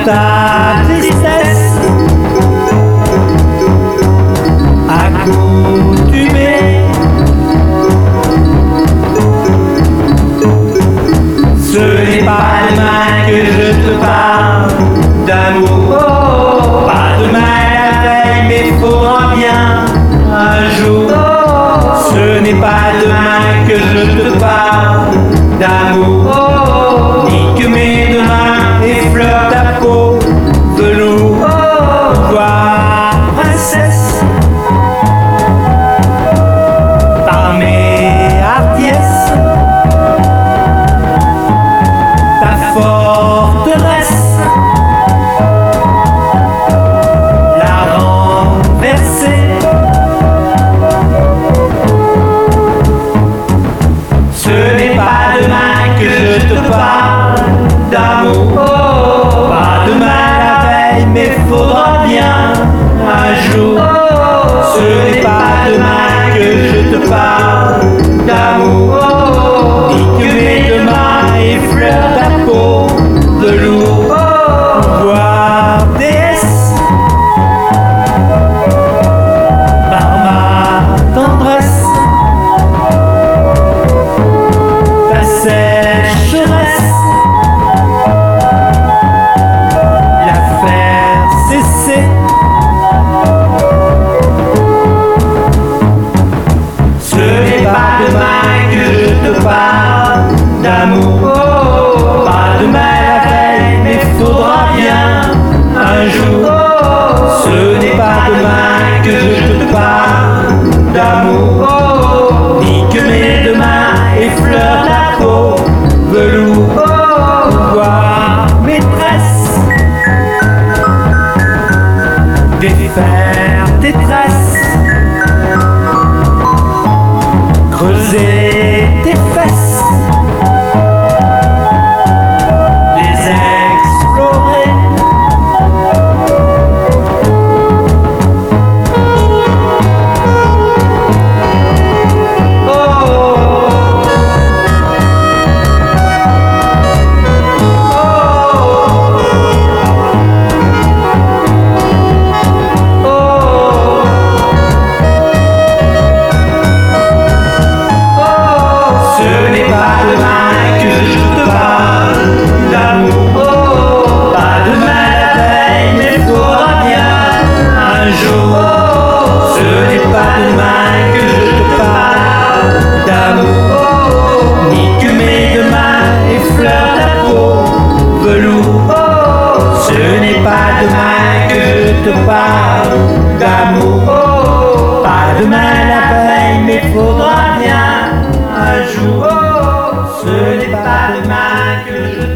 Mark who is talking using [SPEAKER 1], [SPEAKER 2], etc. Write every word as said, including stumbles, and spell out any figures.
[SPEAKER 1] ta tristesse, accoutumée. Ce n'est pas demain que je te parle d'amour, pas demain la veille, mais faudra bien un jour. Ce n'est pas demain que je te parle d'amour, ni que mes deux mains effleurent ta peau velours. Toi, princesse, par mes hardiesses, ta forteresse, la renverser. Ce n'est pas demain que je te parle d'amour, pas demain la veille, mais faudra bien un jour. Ce n'est pas demain que je te parle d'amour, ni que mes deux mains effleurent ta peau velours. Voir déesse, par ma tendresse, ta sécheresse, la faire cesser. Ce n'est pas demain que je te parle d'amour, pas demain la veille, mais faudra bien un jour. Ce n'est pas demain que je te parle d'amour, ni que mes deux mains effleurent ta peau velours. Toi, maîtresse, défaire tes tresses, creuser tes fesses, les explorer. Oh, ce n'est pas demain que je te parle d'amour, pas demain la veille, mais faudra bien un jour. Ce n'est pas demain que je te parle d'amour, ni que mes deux mains effleurent ta peau velours. Ce n'est pas demain que je te parle d'amour, pas demain la veille, mais faudra bien un jour. Ce n'est pas demain que je